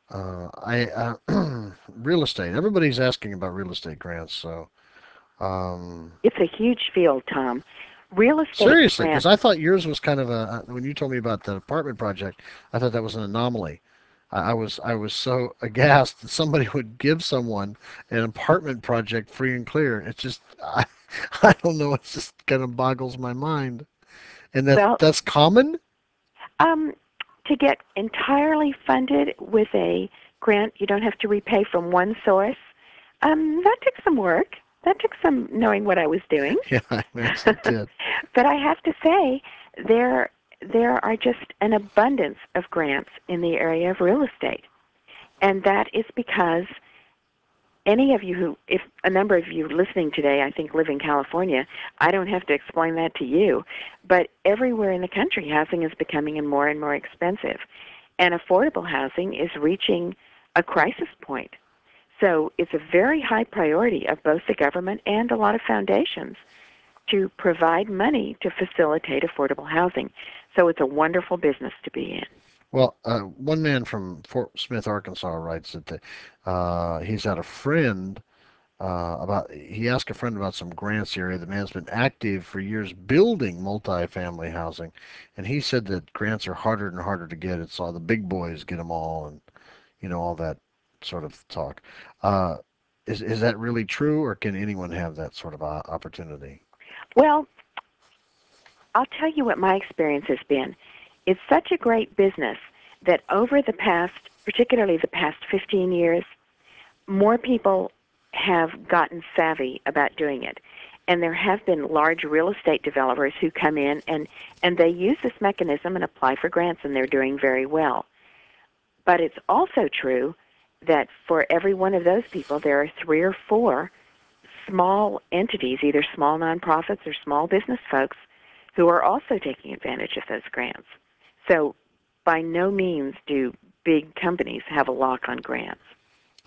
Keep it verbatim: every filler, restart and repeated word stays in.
Uh, I uh, real estate. Everybody's asking about real estate grants. So um, It's a huge field, Tom. Real estate seriously, because grants. I thought yours was kind of a. When you told me about the apartment project, I thought that was an anomaly. I, I was I was so aghast that somebody would give someone an apartment project free and clear. It's just I, I don't know. It just kind of boggles my mind. And that Well, that's common. um, to get entirely funded with a grant, you don't have to repay from one source. Um, that took some work. That took some knowing what I was doing. Yeah, I imagine it did. But I have to say, there there are just an abundance of grants in the area of real estate, and that is because any of you who, if a number of you listening today, I think live in California, I don't have to explain that to you, but everywhere in the country, housing is becoming more and more expensive, and affordable housing is reaching a crisis point. So it's a very high priority of both the government and a lot of foundations to provide money to facilitate affordable housing. So it's a wonderful business to be in. Well, uh, one man from Fort Smith, Arkansas, writes that the, uh, he's had a friend uh, about. He asked a friend about some grants area. The man's been active for years building multifamily housing, and he said that grants are harder and harder to get. It's all the big boys get them all, and you know all that sort of talk. Uh, is is that really true, or can anyone have that sort of uh, opportunity? Well, I'll tell you what my experience has been. It's such a great business that over the past, particularly the past fifteen years, more people have gotten savvy about doing it. And there have been large real estate developers who come in and, and they use this mechanism and apply for grants, and they're doing very well. But it's also true that for every one of those people, there are three or four small entities, either small nonprofits or small business folks, who are also taking advantage of those grants. So by no means do big companies have a lock on grants.